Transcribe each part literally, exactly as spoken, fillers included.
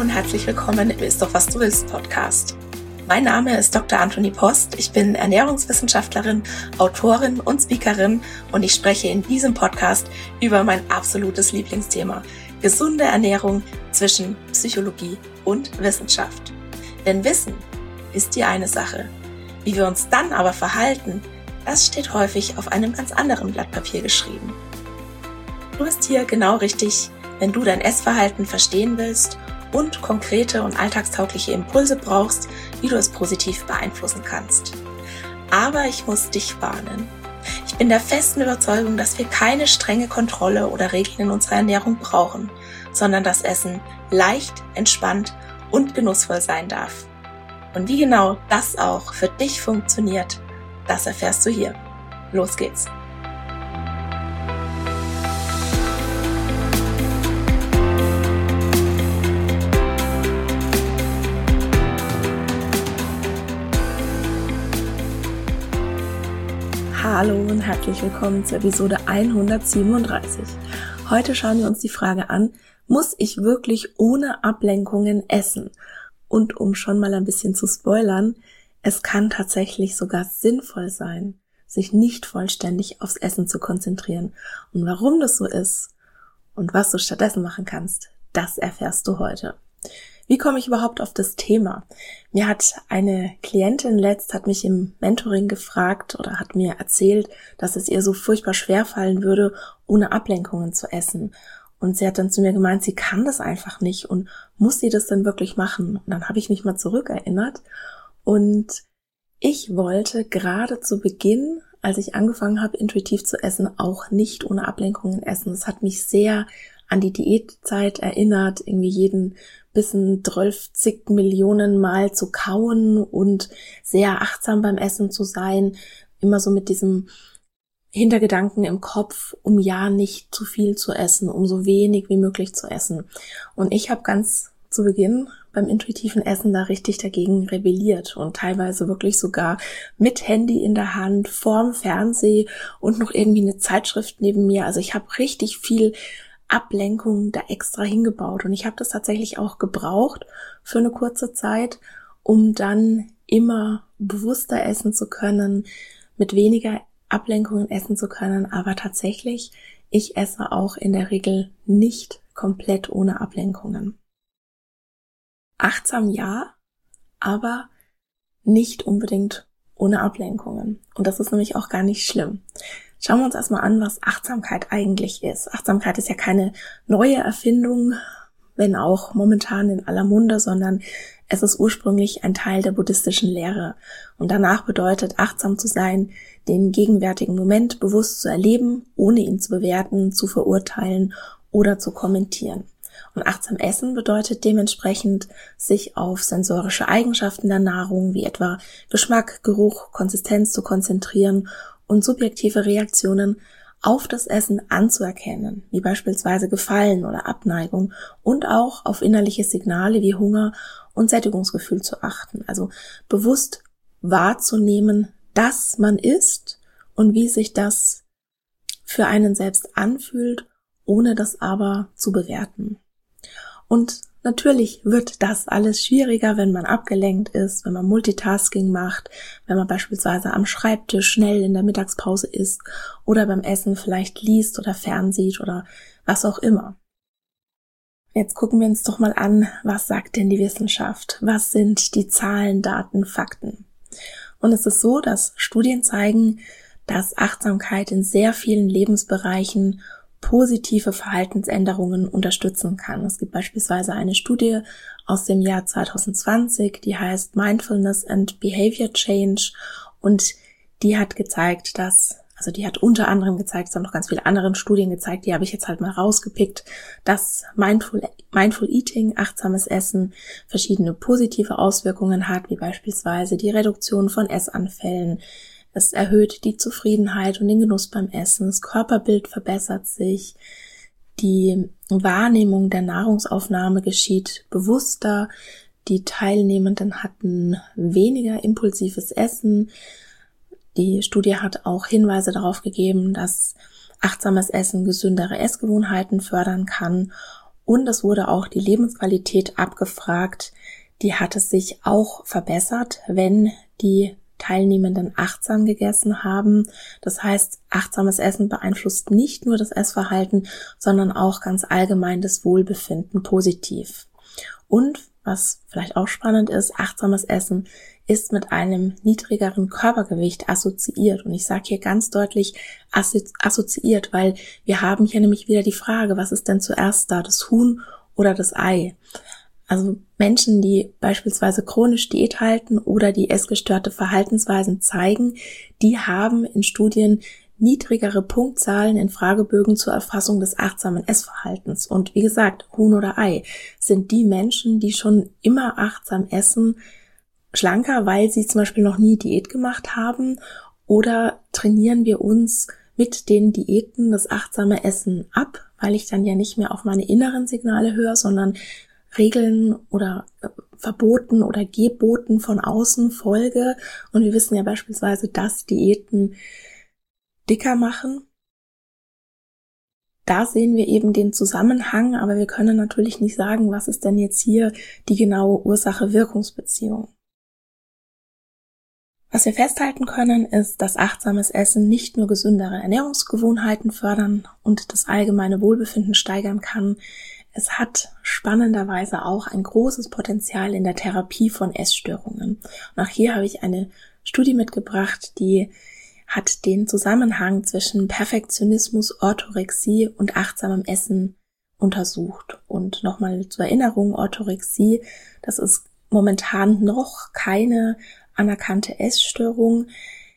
und herzlich willkommen im Ist doch was du willst Podcast. Mein Name ist Doktor Antonie Post, ich bin Ernährungswissenschaftlerin, Autorin und Speakerin und ich spreche in diesem Podcast über mein absolutes Lieblingsthema, gesunde Ernährung zwischen Psychologie und Wissenschaft. Denn Wissen ist die eine Sache, wie wir uns dann aber verhalten, das steht häufig auf einem ganz anderen Blatt Papier geschrieben. Du bist hier genau richtig, wenn du dein Essverhalten verstehen willst und konkrete und alltagstaugliche Impulse brauchst, wie du es positiv beeinflussen kannst. Aber ich muss dich warnen. Ich bin der festen Überzeugung, dass wir keine strenge Kontrolle oder Regeln in unserer Ernährung brauchen, sondern dass Essen leicht, entspannt und genussvoll sein darf. Und wie genau das auch für dich funktioniert, das erfährst du hier. Los geht's! Hallo und herzlich willkommen zur Episode hundertsiebenunddreißig. Heute schauen wir uns die Frage an, muss ich wirklich ohne Ablenkungen essen? Und um schon mal ein bisschen zu spoilern, es kann tatsächlich sogar sinnvoll sein, sich nicht vollständig aufs Essen zu konzentrieren. Und warum das so ist und was du stattdessen machen kannst, das erfährst du heute. Wie komme ich überhaupt auf das Thema? Mir hat eine Klientin letzt, hat mich im Mentoring gefragt oder hat mir erzählt, dass es ihr so furchtbar schwer fallen würde, ohne Ablenkungen zu essen. Und sie hat dann zu mir gemeint, sie kann das einfach nicht und muss sie das denn wirklich machen? Und dann habe ich mich mal zurückerinnert und ich wollte gerade zu Beginn, als ich angefangen habe, intuitiv zu essen, auch nicht ohne Ablenkungen essen. Das hat mich sehr an die Diätzeit erinnert, irgendwie jeden Bissen zwölfzig Millionen Mal zu kauen und sehr achtsam beim Essen zu sein, immer so mit diesem Hintergedanken im Kopf, um ja nicht zu viel zu essen, um so wenig wie möglich zu essen. Und ich habe ganz zu Beginn beim intuitiven Essen da richtig dagegen rebelliert und teilweise wirklich sogar mit Handy in der Hand, vorm Fernseh und noch irgendwie eine Zeitschrift neben mir. Also ich habe richtig viel Ablenkung da extra hingebaut und ich habe das tatsächlich auch gebraucht für eine kurze Zeit, um dann immer bewusster essen zu können, mit weniger Ablenkungen essen zu können, aber tatsächlich, ich esse auch in der Regel nicht komplett ohne Ablenkungen. Achtsam ja, aber nicht unbedingt ohne Ablenkungen. Und das ist nämlich auch gar nicht schlimm. Schauen wir uns erstmal an, was Achtsamkeit eigentlich ist. Achtsamkeit ist ja keine neue Erfindung, wenn auch momentan in aller Munde, sondern es ist ursprünglich ein Teil der buddhistischen Lehre. Und danach bedeutet, achtsam zu sein, den gegenwärtigen Moment bewusst zu erleben, ohne ihn zu bewerten, zu verurteilen oder zu kommentieren. Und achtsam essen bedeutet dementsprechend, sich auf sensorische Eigenschaften der Nahrung, wie etwa Geschmack, Geruch, Konsistenz zu konzentrieren und subjektive Reaktionen auf das Essen anzuerkennen, wie beispielsweise Gefallen oder Abneigung und auch auf innerliche Signale wie Hunger und Sättigungsgefühl zu achten. Also bewusst wahrzunehmen, dass man isst und wie sich das für einen selbst anfühlt, ohne das aber zu bewerten. Und natürlich wird das alles schwieriger, wenn man abgelenkt ist, wenn man Multitasking macht, wenn man beispielsweise am Schreibtisch schnell in der Mittagspause isst oder beim Essen vielleicht liest oder fernsieht oder was auch immer. Jetzt gucken wir uns doch mal an, was sagt denn die Wissenschaft? Was sind die Zahlen, Daten, Fakten? Und es ist so, dass Studien zeigen, dass Achtsamkeit in sehr vielen Lebensbereichen positive Verhaltensänderungen unterstützen kann. Es gibt beispielsweise eine Studie aus dem Jahr zwanzig zwanzig, die heißt Mindfulness and Behavior Change und die hat gezeigt, dass, also die hat unter anderem gezeigt, es haben noch ganz viele andere Studien gezeigt, die habe ich jetzt halt mal rausgepickt, dass Mindful, Mindful Eating, achtsames Essen, verschiedene positive Auswirkungen hat, wie beispielsweise die Reduktion von Essanfällen. Es erhöht die Zufriedenheit und den Genuss beim Essen. Das Körperbild verbessert sich. Die Wahrnehmung der Nahrungsaufnahme geschieht bewusster. Die Teilnehmenden hatten weniger impulsives Essen. Die Studie hat auch Hinweise darauf gegeben, dass achtsames Essen gesündere Essgewohnheiten fördern kann Und es wurde auch die Lebensqualität abgefragt. Die hat es sich auch verbessert, wenn die Teilnehmenden achtsam gegessen haben. Das heißt, achtsames Essen beeinflusst nicht nur das Essverhalten, sondern auch ganz allgemein das Wohlbefinden positiv. Und was vielleicht auch spannend ist, achtsames Essen ist mit einem niedrigeren Körpergewicht assoziiert. Und ich sage hier ganz deutlich assoziiert, weil wir haben hier nämlich wieder die Frage, was ist denn zuerst da, das Huhn oder das Ei? Also Menschen, die beispielsweise chronisch Diät halten oder die essgestörte Verhaltensweisen zeigen, die haben in Studien niedrigere Punktzahlen in Fragebögen zur Erfassung des achtsamen Essverhaltens. Und wie gesagt, Huhn oder Ei sind die Menschen, die schon immer achtsam essen, schlanker, weil sie zum Beispiel noch nie Diät gemacht haben, oder trainieren wir uns mit den Diäten das achtsame Essen ab, weil ich dann ja nicht mehr auf meine inneren Signale höre, sondern Regeln oder Verboten oder Geboten von außen folge. Und wir wissen ja beispielsweise, dass Diäten dicker machen. Da sehen wir eben den Zusammenhang, aber wir können natürlich nicht sagen, was ist denn jetzt hier die genaue Ursache-Wirkungsbeziehung. Was wir festhalten können, ist, dass achtsames Essen nicht nur gesündere Ernährungsgewohnheiten fördern und das allgemeine Wohlbefinden steigern kann. Es hat spannenderweise auch ein großes Potenzial in der Therapie von Essstörungen. Und auch hier habe ich eine Studie mitgebracht, die hat den Zusammenhang zwischen Perfektionismus, Orthorexie und achtsamem Essen untersucht. Und nochmal zur Erinnerung, Orthorexie, das ist momentan noch keine anerkannte Essstörung.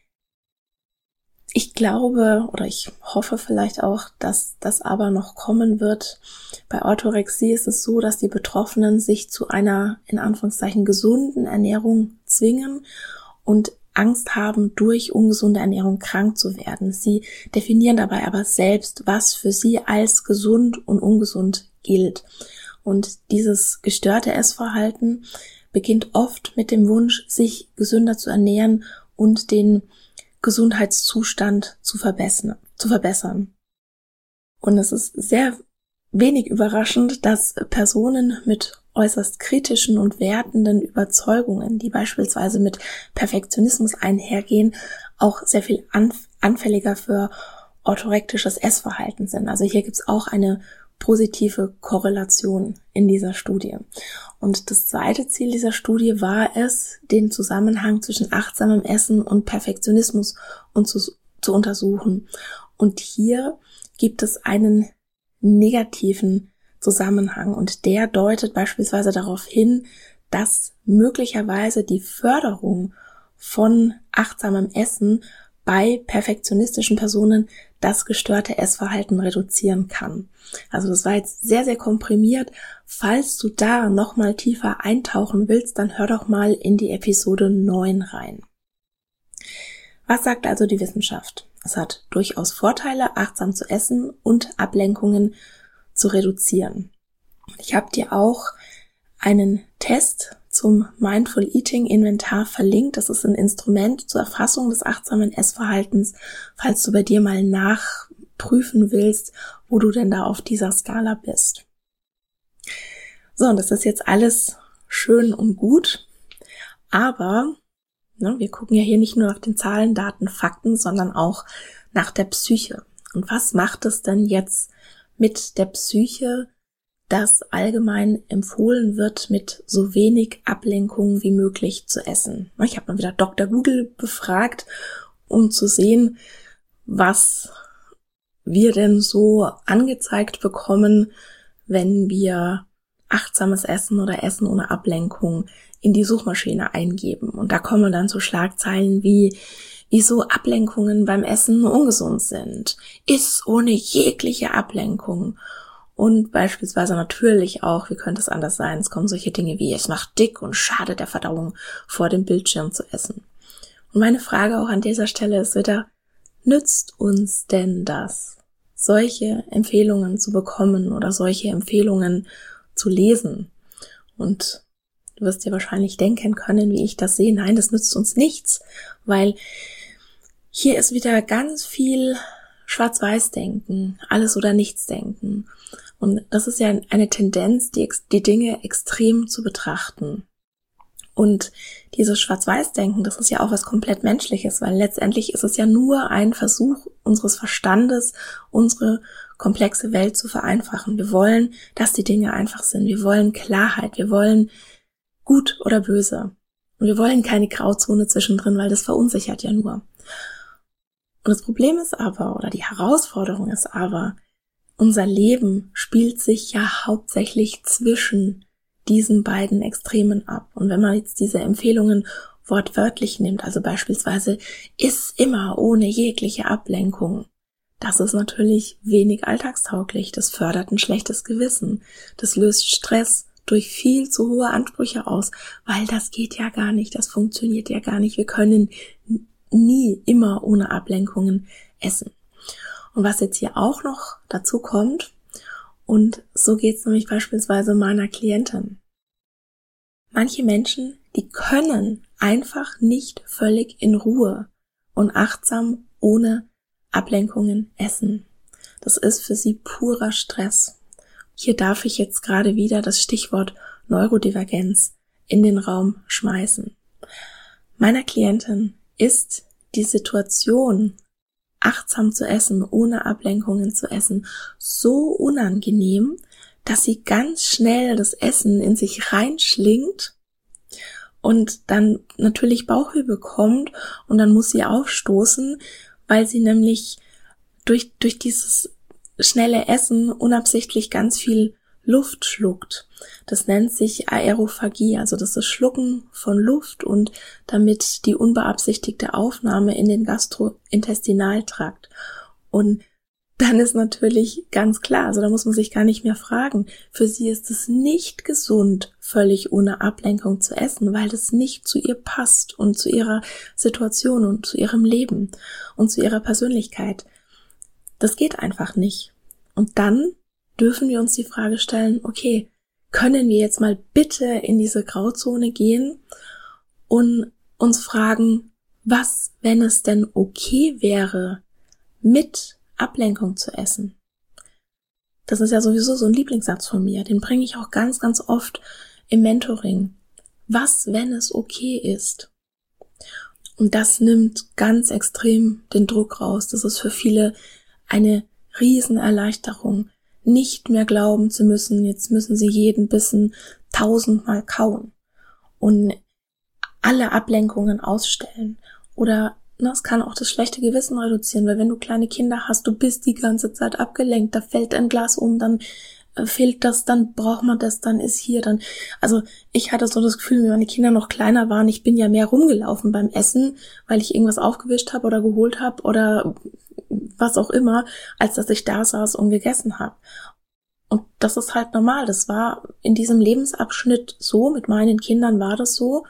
Ich glaube oder ich hoffe vielleicht auch, dass das aber noch kommen wird. Bei Orthorexie ist es so, dass die Betroffenen sich zu einer, in Anführungszeichen, gesunden Ernährung zwingen und Angst haben, durch ungesunde Ernährung krank zu werden. Sie definieren dabei aber selbst, was für sie als gesund und ungesund gilt. Und dieses gestörte Essverhalten beginnt oft mit dem Wunsch, sich gesünder zu ernähren und den Gesundheitszustand zu verbessern, zu verbessern. Und es ist sehr wenig überraschend, dass Personen mit äußerst kritischen und wertenden Überzeugungen, die beispielsweise mit Perfektionismus einhergehen, auch sehr viel anf- anfälliger für orthorektisches Essverhalten sind. Also hier gibt es auch eine positive Korrelation in dieser Studie. Und das zweite Ziel dieser Studie war es, den Zusammenhang zwischen achtsamem Essen und Perfektionismus und zu, zu untersuchen. Und hier gibt es einen negativen Zusammenhang und der deutet beispielsweise darauf hin, dass möglicherweise die Förderung von achtsamem Essen bei perfektionistischen Personen das gestörte Essverhalten reduzieren kann. Also das war jetzt sehr, sehr komprimiert. Falls du da nochmal tiefer eintauchen willst, dann hör doch mal in die Episode neun rein. Was sagt also die Wissenschaft? Es hat durchaus Vorteile, achtsam zu essen und Ablenkungen zu reduzieren. Ich habe dir auch einen Test zum Mindful Eating Inventar verlinkt. Das ist ein Instrument zur Erfassung des achtsamen Essverhaltens, falls du bei dir mal nachprüfen willst, wo du denn da auf dieser Skala bist. So, und das ist jetzt alles schön und gut, aber ne, wir gucken ja hier nicht nur nach den Zahlen, Daten, Fakten, sondern auch nach der Psyche. Und was macht es denn jetzt mit der Psyche, dass allgemein empfohlen wird, mit so wenig Ablenkung wie möglich zu essen? Ich habe mal wieder Doktor Google befragt, um zu sehen, was wir denn so angezeigt bekommen, wenn wir achtsames Essen oder Essen ohne Ablenkung in die Suchmaschine eingeben. Und da kommen dann so Schlagzeilen wie, wieso Ablenkungen beim Essen ungesund sind. Iss ohne jegliche Ablenkung. Und beispielsweise natürlich auch, wie könnte es anders sein, es kommen solche Dinge wie, es macht dick und schadet der Verdauung, vor dem Bildschirm zu essen. Und meine Frage auch an dieser Stelle ist wieder, nützt uns denn das, solche Empfehlungen zu bekommen oder solche Empfehlungen zu lesen? Und du wirst dir wahrscheinlich denken können, wie ich das sehe. Nein, das nützt uns nichts, weil hier ist wieder ganz viel Schwarz-Weiß-Denken, alles oder nichts denken. Und das ist ja eine Tendenz, die, die Dinge extrem zu betrachten. Und dieses Schwarz-Weiß-Denken, das ist ja auch was komplett Menschliches, weil letztendlich ist es ja nur ein Versuch unseres Verstandes, unsere komplexe Welt zu vereinfachen. Wir wollen, dass die Dinge einfach sind. Wir wollen Klarheit. Wir wollen gut oder böse. Und wir wollen keine Grauzone zwischendrin, weil das verunsichert ja nur. Und das Problem ist aber, oder die Herausforderung ist aber, unser Leben spielt sich ja hauptsächlich zwischen diesen beiden Extremen ab. Und wenn man jetzt diese Empfehlungen wortwörtlich nimmt, also beispielsweise iss immer ohne jegliche Ablenkung, das ist natürlich wenig alltagstauglich. Das fördert ein schlechtes Gewissen. Das löst Stress durch viel zu hohe Ansprüche aus, weil das geht ja gar nicht, das funktioniert ja gar nicht. Wir können nie immer ohne Ablenkungen essen. Und was jetzt hier auch noch dazu kommt, und so geht's nämlich beispielsweise meiner Klientin. Manche Menschen, die können einfach nicht völlig in Ruhe und achtsam ohne Ablenkungen essen. Das ist für sie purer Stress. Hier darf ich jetzt gerade wieder das Stichwort Neurodivergenz in den Raum schmeißen. Meiner Klientin ist die Situation, achtsam zu essen, ohne Ablenkungen zu essen, so unangenehm, dass sie ganz schnell das Essen in sich reinschlingt und dann natürlich Bauchweh bekommt und dann muss sie aufstoßen, weil sie nämlich durch, durch dieses schnelle Essen unabsichtlich ganz viel Luft schluckt. Das nennt sich Aerophagie, also das ist Schlucken von Luft und damit die unbeabsichtigte Aufnahme in den Gastrointestinaltrakt. Und dann ist natürlich ganz klar, also da muss man sich gar nicht mehr fragen, für sie ist es nicht gesund, völlig ohne Ablenkung zu essen, weil das nicht zu ihr passt und zu ihrer Situation und zu ihrem Leben und zu ihrer Persönlichkeit. Das geht einfach nicht. Und dann dürfen wir uns die Frage stellen, okay, können wir jetzt mal bitte in diese Grauzone gehen und uns fragen, was, wenn es denn okay wäre, mit Ablenkung zu essen? Das ist ja sowieso so ein Lieblingssatz von mir, den bringe ich auch ganz, ganz oft im Mentoring. Was, wenn es okay ist? Und das nimmt ganz extrem den Druck raus. Das ist für viele eine Riesenerleichterung, nicht mehr glauben zu müssen, jetzt müssen sie jeden Bissen tausendmal kauen und alle Ablenkungen ausstellen. Oder na, es kann auch das schlechte Gewissen reduzieren, weil wenn du kleine Kinder hast, du bist die ganze Zeit abgelenkt, da fällt ein Glas um, dann äh, fehlt das, dann braucht man das, dann ist hier, dann, also ich hatte so das Gefühl, wenn meine Kinder noch kleiner waren, ich bin ja mehr rumgelaufen beim Essen, weil ich irgendwas aufgewischt habe oder geholt habe oder was auch immer, als dass ich da saß und gegessen habe. Und das ist halt normal. Das war in diesem Lebensabschnitt so, mit meinen Kindern war das so.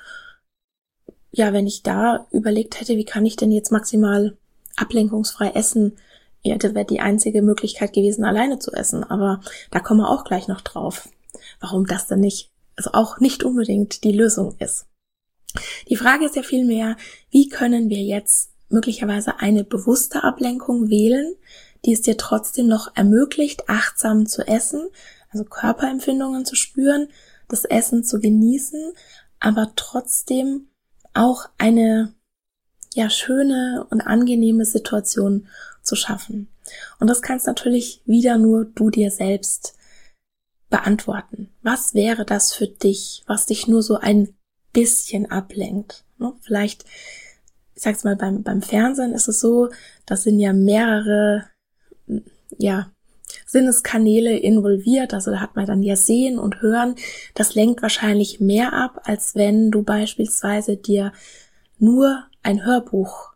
Ja, wenn ich da überlegt hätte, wie kann ich denn jetzt maximal ablenkungsfrei essen, ja, das wäre die einzige Möglichkeit gewesen, alleine zu essen. Aber da kommen wir auch gleich noch drauf, warum das denn nicht, also auch nicht unbedingt die Lösung ist. Die Frage ist ja vielmehr, wie können wir jetzt möglicherweise eine bewusste Ablenkung wählen, die es dir trotzdem noch ermöglicht, achtsam zu essen, also Körperempfindungen zu spüren, das Essen zu genießen, aber trotzdem auch eine ja schöne und angenehme Situation zu schaffen. Und das kannst natürlich wieder nur du dir selbst beantworten. Was wäre das für dich, was dich nur so ein bisschen ablenkt? Vielleicht, ich sag's mal, beim, beim Fernsehen ist es so, das sind ja mehrere, ja, Sinneskanäle involviert, also da hat man dann ja Sehen und Hören, das lenkt wahrscheinlich mehr ab, als wenn du beispielsweise dir nur ein Hörbuch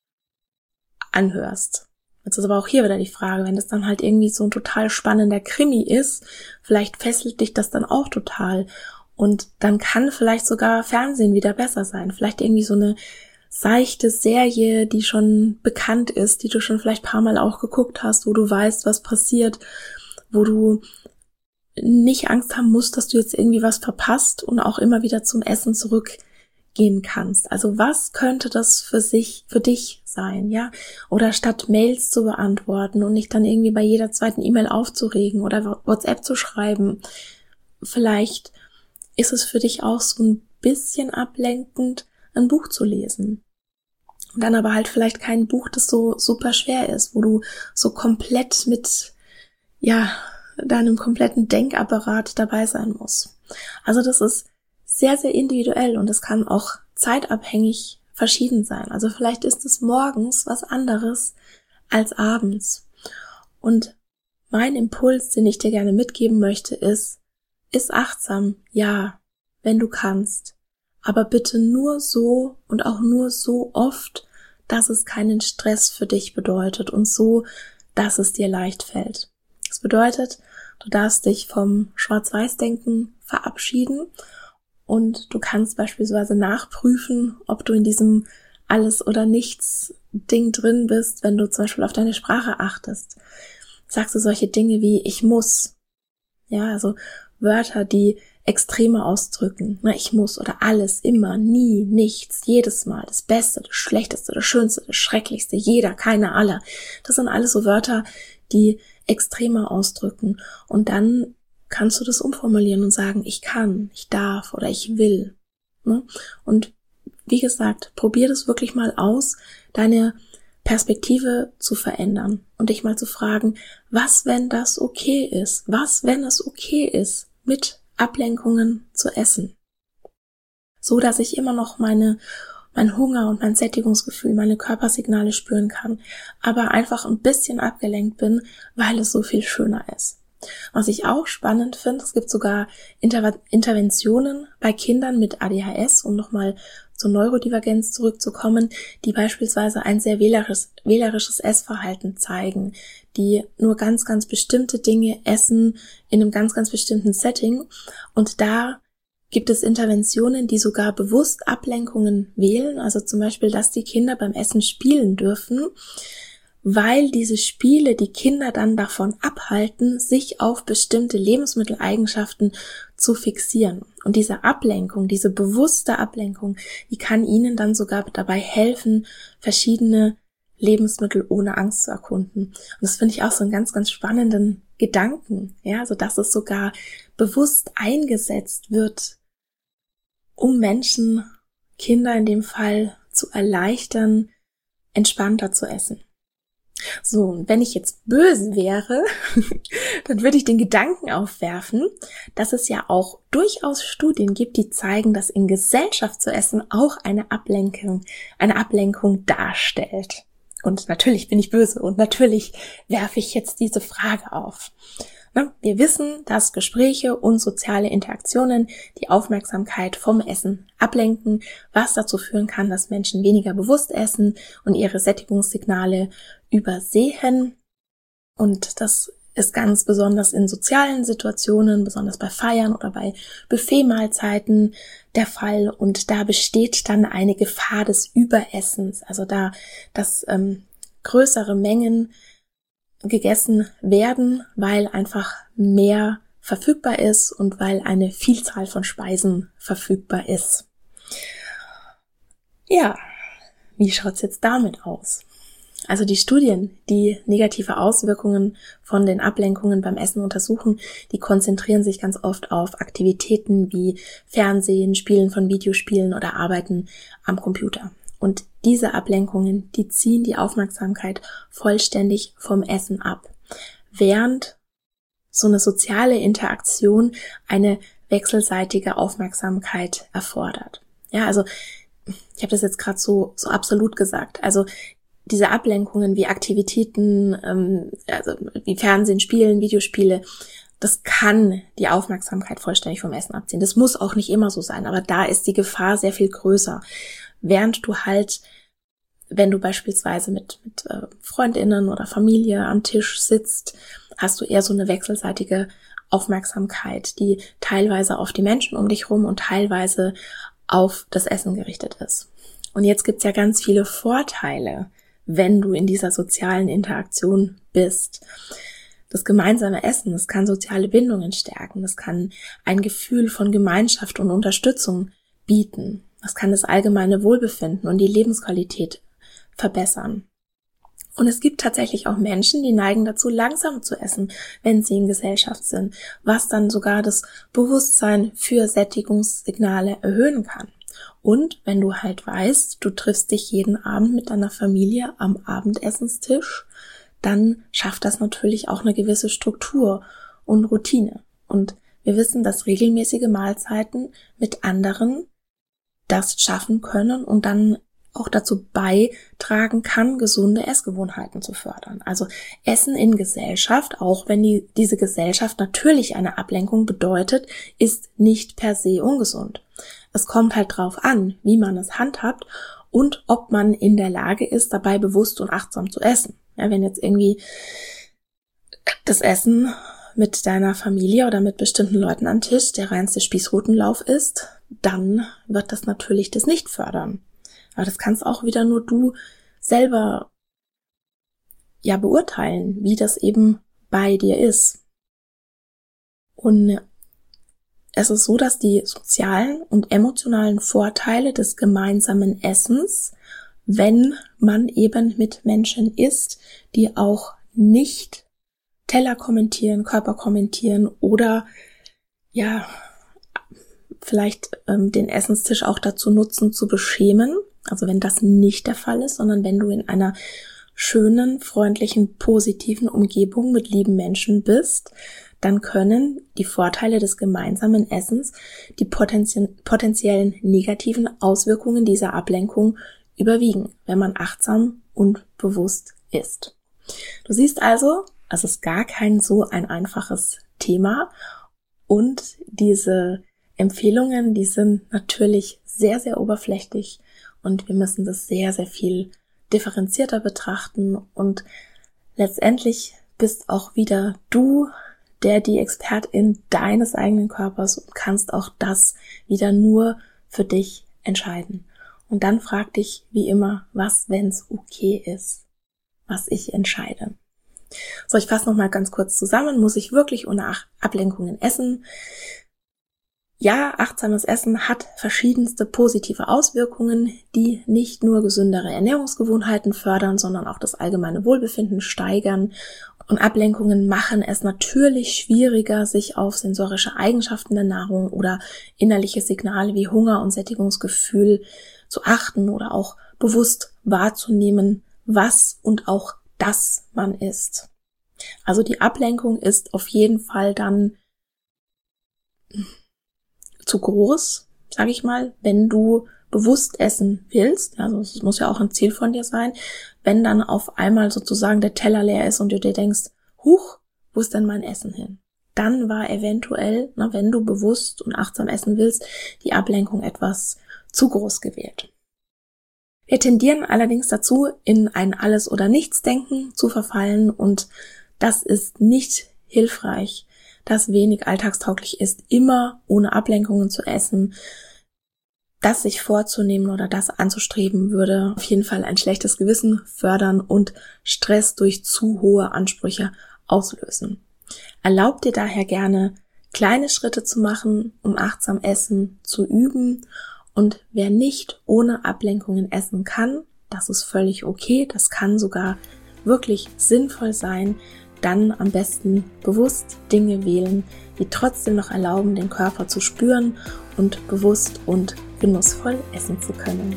anhörst. Jetzt ist aber auch hier wieder die Frage, wenn das dann halt irgendwie so ein total spannender Krimi ist, vielleicht fesselt dich das dann auch total und dann kann vielleicht sogar Fernsehen wieder besser sein, vielleicht irgendwie so eine seichte Serie, die schon bekannt ist, die du schon vielleicht ein paar Mal auch geguckt hast, wo du weißt, was passiert, wo du nicht Angst haben musst, dass du jetzt irgendwie was verpasst und auch immer wieder zum Essen zurückgehen gehen kannst. Also was könnte das für sich, für dich sein, ja? Oder statt Mails zu beantworten und nicht dann irgendwie bei jeder zweiten E-Mail aufzuregen oder WhatsApp zu schreiben, vielleicht ist es für dich auch so ein bisschen ablenkend, ein Buch zu lesen. Und dann aber halt vielleicht kein Buch, das so super schwer ist, wo du so komplett mit, ja, deinem kompletten Denkapparat dabei sein musst. Also das ist sehr, sehr individuell und es kann auch zeitabhängig verschieden sein. Also vielleicht ist es morgens was anderes als abends. Und mein Impuls, den ich dir gerne mitgeben möchte, ist, ist achtsam, ja, wenn du kannst. Aber bitte nur so und auch nur so oft, dass es keinen Stress für dich bedeutet und so, dass es dir leicht fällt. Das bedeutet, du darfst dich vom Schwarz-Weiß-Denken verabschieden und du kannst beispielsweise nachprüfen, ob du in diesem Alles- oder Nichts-Ding drin bist, wenn du zum Beispiel auf deine Sprache achtest. Sagst du solche Dinge wie ich muss, ja, also Wörter, die Extreme ausdrücken, na, ich muss oder alles, immer, nie, nichts, jedes Mal, das Beste, das Schlechteste, das Schönste, das Schrecklichste, jeder, keiner, aller. Das sind alles so Wörter, die Extreme ausdrücken. Und dann kannst du das umformulieren und sagen, ich kann, ich darf oder ich will. Ne? Und wie gesagt, probier das wirklich mal aus, deine Perspektive zu verändern und dich mal zu fragen, was, wenn das okay ist? Was, wenn es okay ist, mit Ablenkungen zu essen? So, dass ich immer noch meine, mein Hunger und mein Sättigungsgefühl, meine Körpersignale spüren kann, aber einfach ein bisschen abgelenkt bin, weil es so viel schöner ist. Was ich auch spannend finde, es gibt sogar Inter- Interventionen bei Kindern mit A D H S, um nochmal zur Neurodivergenz zurückzukommen, die beispielsweise ein sehr wählerisches, wählerisches Essverhalten zeigen, die nur ganz, ganz bestimmte Dinge essen in einem ganz, ganz bestimmten Setting. Und da gibt es Interventionen, die sogar bewusst Ablenkungen wählen, also zum Beispiel, dass die Kinder beim Essen spielen dürfen, weil diese Spiele die Kinder dann davon abhalten, sich auf bestimmte Lebensmitteleigenschaften zu fixieren. Und diese Ablenkung, diese bewusste Ablenkung, die kann ihnen dann sogar dabei helfen, verschiedene Lebensmittel ohne Angst zu erkunden. Und das finde ich auch so einen ganz, ganz spannenden Gedanken, ja, so dass es sogar bewusst eingesetzt wird, um Menschen, Kinder in dem Fall, zu erleichtern, entspannter zu essen. So, und wenn ich jetzt böse wäre, dann würde ich den Gedanken aufwerfen, dass es ja auch durchaus Studien gibt, die zeigen, dass in Gesellschaft zu essen auch eine Ablenkung, eine Ablenkung darstellt. Und natürlich bin ich böse und natürlich werfe ich jetzt diese Frage auf. Wir wissen, dass Gespräche und soziale Interaktionen die Aufmerksamkeit vom Essen ablenken, was dazu führen kann, dass Menschen weniger bewusst essen und ihre Sättigungssignale übersehen. Und das ist ganz besonders in sozialen Situationen, besonders bei Feiern oder bei Buffetmahlzeiten der Fall. Und da besteht dann eine Gefahr des Überessens, also da, dass ähm, größere Mengen gegessen werden, weil einfach mehr verfügbar ist und weil eine Vielzahl von Speisen verfügbar ist. Ja, wie schaut's jetzt damit aus? Also die Studien, die negative Auswirkungen von den Ablenkungen beim Essen untersuchen, die konzentrieren sich ganz oft auf Aktivitäten wie Fernsehen, Spielen von Videospielen oder Arbeiten am Computer. Und diese Ablenkungen, die ziehen die Aufmerksamkeit vollständig vom Essen ab, während so eine soziale Interaktion eine wechselseitige Aufmerksamkeit erfordert. Ja, also ich habe das jetzt gerade so so absolut gesagt. Also diese Ablenkungen wie Aktivitäten, ähm, also wie Fernsehen, Spielen, Videospiele, das kann die Aufmerksamkeit vollständig vom Essen abziehen. Das muss auch nicht immer so sein, aber da ist die Gefahr sehr viel größer. Während du halt, wenn du beispielsweise mit, mit äh, Freundinnen oder Familie am Tisch sitzt, hast du eher so eine wechselseitige Aufmerksamkeit, die teilweise auf die Menschen um dich rum und teilweise auf das Essen gerichtet ist. Und jetzt gibt's ja ganz viele Vorteile, wenn du in dieser sozialen Interaktion bist. Das gemeinsame Essen, das kann soziale Bindungen stärken, das kann ein Gefühl von Gemeinschaft und Unterstützung bieten. Was kann das allgemeine Wohlbefinden und die Lebensqualität verbessern? Und es gibt tatsächlich auch Menschen, die neigen dazu, langsam zu essen, wenn sie in Gesellschaft sind, was dann sogar das Bewusstsein für Sättigungssignale erhöhen kann. Und wenn du halt weißt, du triffst dich jeden Abend mit deiner Familie am Abendessenstisch, dann schafft das natürlich auch eine gewisse Struktur und Routine. Und wir wissen, dass regelmäßige Mahlzeiten mit anderen das schaffen können und dann auch dazu beitragen kann, gesunde Essgewohnheiten zu fördern. Also Essen in Gesellschaft, auch wenn die, diese Gesellschaft natürlich eine Ablenkung bedeutet, ist nicht per se ungesund. Es kommt halt drauf an, wie man es handhabt und ob man in der Lage ist, dabei bewusst und achtsam zu essen. Ja, wenn jetzt irgendwie das Essen mit deiner Familie oder mit bestimmten Leuten am Tisch der reinste Spießrutenlauf ist, dann wird das natürlich das nicht fördern. Aber das kannst auch wieder nur du selber ja beurteilen, wie das eben bei dir ist. Und es ist so, dass die sozialen und emotionalen Vorteile des gemeinsamen Essens, wenn man eben mit Menschen isst, die auch nicht Teller kommentieren, Körper kommentieren oder ja vielleicht ähm, den Essenstisch auch dazu nutzen, zu beschämen. Also wenn das nicht der Fall ist, sondern wenn du in einer schönen, freundlichen, positiven Umgebung mit lieben Menschen bist, dann können die Vorteile des gemeinsamen Essens die potenzien- potenziellen negativen Auswirkungen dieser Ablenkung überwiegen, wenn man achtsam und bewusst isst. Du siehst also, es ist gar kein so ein einfaches Thema und diese Empfehlungen, die sind natürlich sehr, sehr oberflächlich und wir müssen das sehr, sehr viel differenzierter betrachten und letztendlich bist auch wieder du, der die Expertin deines eigenen Körpers und kannst auch das wieder nur für dich entscheiden. Und dann frag dich wie immer, was, wenn's okay ist, was ich entscheide. So, ich fasse nochmal ganz kurz zusammen. Muss ich wirklich ohne Ablenkungen essen? Ja, achtsames Essen hat verschiedenste positive Auswirkungen, die nicht nur gesündere Ernährungsgewohnheiten fördern, sondern auch das allgemeine Wohlbefinden steigern. Und Ablenkungen machen es natürlich schwieriger, sich auf sensorische Eigenschaften der Nahrung oder innerliche Signale wie Hunger und Sättigungsgefühl zu achten oder auch bewusst wahrzunehmen, was und auch dass man isst. Also die Ablenkung ist auf jeden Fall dann zu groß, sage ich mal, wenn du bewusst essen willst. Also es muss ja auch ein Ziel von dir sein. Wenn dann auf einmal sozusagen der Teller leer ist und du dir denkst, huch, wo ist denn mein Essen hin? Dann war eventuell, na, wenn du bewusst und achtsam essen willst, die Ablenkung etwas zu groß gewählt. Wir tendieren allerdings dazu, in ein Alles- oder Nichts-Denken zu verfallen und das ist nicht hilfreich, das wenig alltagstauglich ist, immer ohne Ablenkungen zu essen. Das sich vorzunehmen oder das anzustreben, würde auf jeden Fall ein schlechtes Gewissen fördern und Stress durch zu hohe Ansprüche auslösen. Erlaub dir daher gerne, kleine Schritte zu machen, um achtsam Essen zu üben. Und wer nicht ohne Ablenkungen essen kann, das ist völlig okay, das kann sogar wirklich sinnvoll sein, dann am besten bewusst Dinge wählen, die trotzdem noch erlauben, den Körper zu spüren und bewusst und genussvoll essen zu können.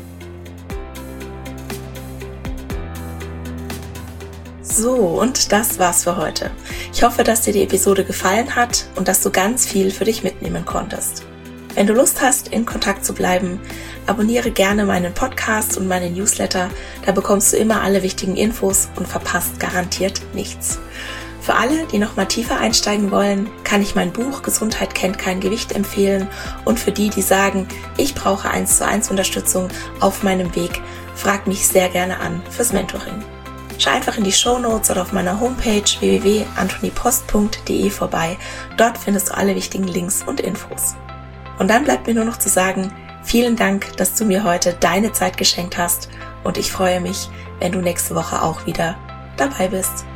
So, und das war's für heute. Ich hoffe, dass dir die Episode gefallen hat und dass du ganz viel für dich mitnehmen konntest. Wenn du Lust hast, in Kontakt zu bleiben, abonniere gerne meinen Podcast und meinen Newsletter, da bekommst du immer alle wichtigen Infos und verpasst garantiert nichts. Für alle, die noch mal tiefer einsteigen wollen, kann ich mein Buch Gesundheit kennt kein Gewicht empfehlen und für die, die sagen, ich brauche eins zu eins Unterstützung auf meinem Weg, frag mich sehr gerne an fürs Mentoring. Schau einfach in die Shownotes oder auf meiner Homepage w w w punkt antonipost punkt d e vorbei, dort findest du alle wichtigen Links und Infos. Und dann bleibt mir nur noch zu sagen, vielen Dank, dass du mir heute deine Zeit geschenkt hast und ich freue mich, wenn du nächste Woche auch wieder dabei bist.